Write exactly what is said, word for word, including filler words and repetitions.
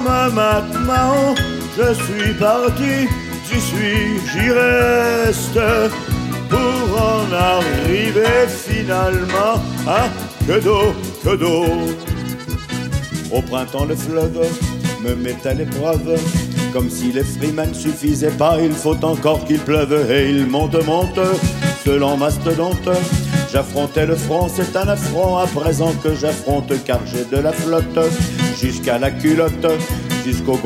Maintenant, je suis parti, j'y suis, j'y reste, pour en arriver finalement à que d'eau, que d'eau. Au printemps, le fleuve me met à l'épreuve, comme si les Freeman suffisaient pas, il faut encore qu'il pleuve. Et il monte, monte, ce lent mastodonte. J'affrontais le front, c'est un affront à présent que j'affronte, car j'ai de la flotte jusqu'à la culotte, jusqu'au